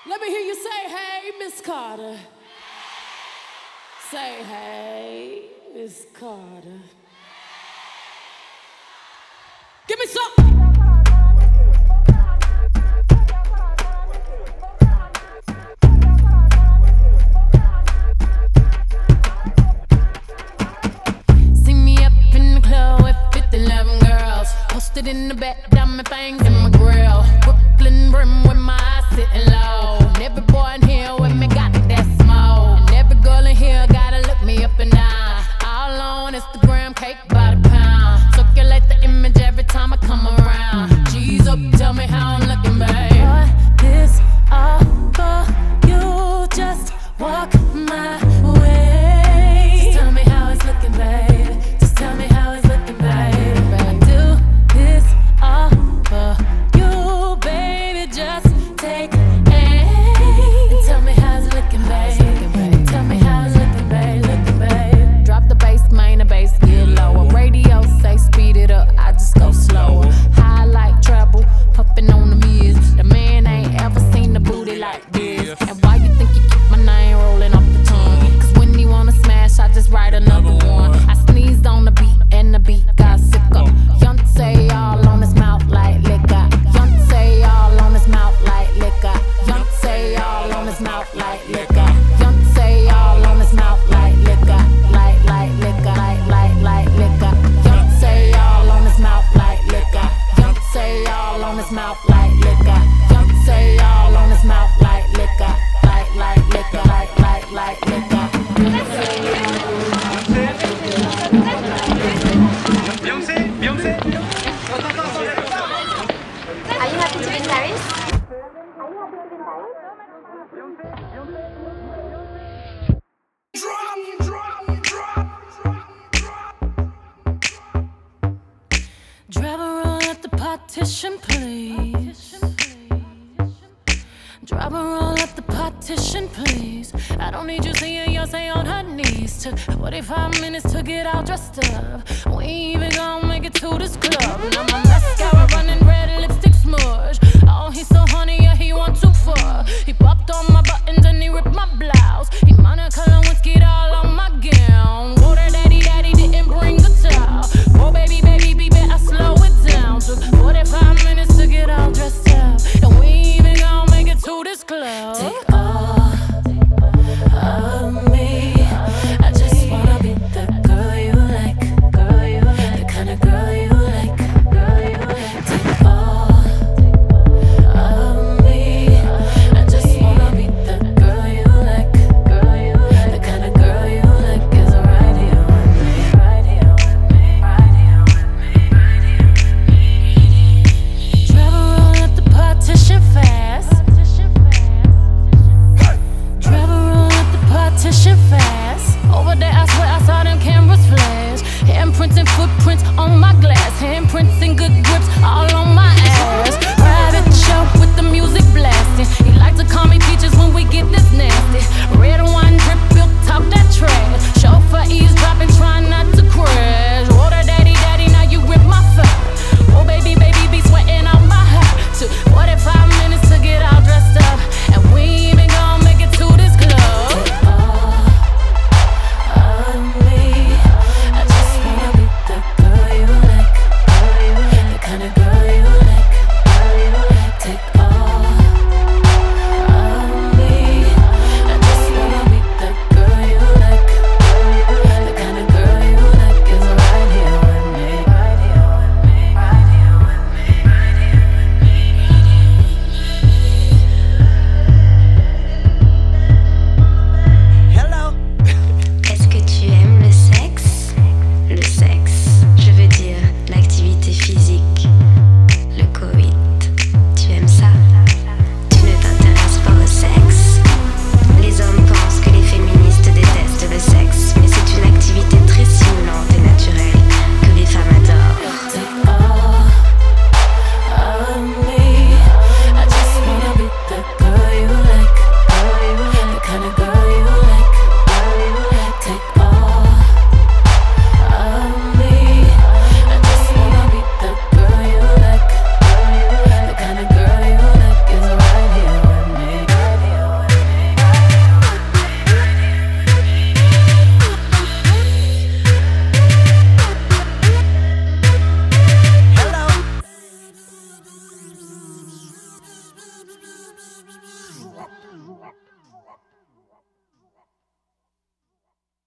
Let me hear you say, hey, Miss Carter. Say, hey, Miss Carter. Give me some. See me up in the club with 50-11 girls. Posted in the back, diamond fangs in my grill. Brooklyn brim with my eyes sitting low. And every boy in here with me got that smoke. And every girl in here gotta look me up and down. All on Instagram, cake by the pound. Circulate the image every time I come around. G's up, tell me how I'm looking, babe. What this all for? You just walk my way. Just tell me how it's looking, babe. Just tell me how it's looking, babe. I do this all for you, baby. Just take aim and tell me how it's looking, babe. Tell me how it's looking, babe. Looking, babe. Drop the bass, main the bass, get lower. Radio say speed it up, I just go slower. High like treble, puffin' on the mirrors. The man ain't ever seen the booty like this. And why you think you keep my name rolling off the tongue? Cause when he wanna smash, I just write another one. I sneezed on the beat and the beat got sicker. Yontay all on his mouth like liquor. Yontay all on his mouth like liquor. Yontay all on his mouth like liquor. Yontay all on his mouth like liquor. Like liquor. Like liquor. Yontay all on his mouth like liquor. Yontay all on his mouth like liquor. Yontay all on his mouth like liquor. Like liquor. Like liquor. Beyonce. Are you happy to be in Paris? Driver, roll up the partition, please. Driver, roll up the partition, please. I don't need you seeing Beyonce on her knees. Took 45 minutes to get all dressed up. We ain't even gonna make it to this club. Now my mascara running, red lipstick smudge. Oh, he's so honey, yeah, he want too far. He popped on my buttons and he ripped my blouse. He Monica Lewinsky all on my gown. Whoa, that daddy didn't bring the towel. Whoa, baby, I slow it down. Took 45 minutes to get all dressed up. And we ain't even gonna make it to this club. Take all of me. I just wanna be the girl you like. The kind of girl you like. Take all of me. I just wanna be the girl you like. The kind of girl you like is right here with me. Right here with me. Right here with me. Right here with me. Travel roll up the partition fast. Rock.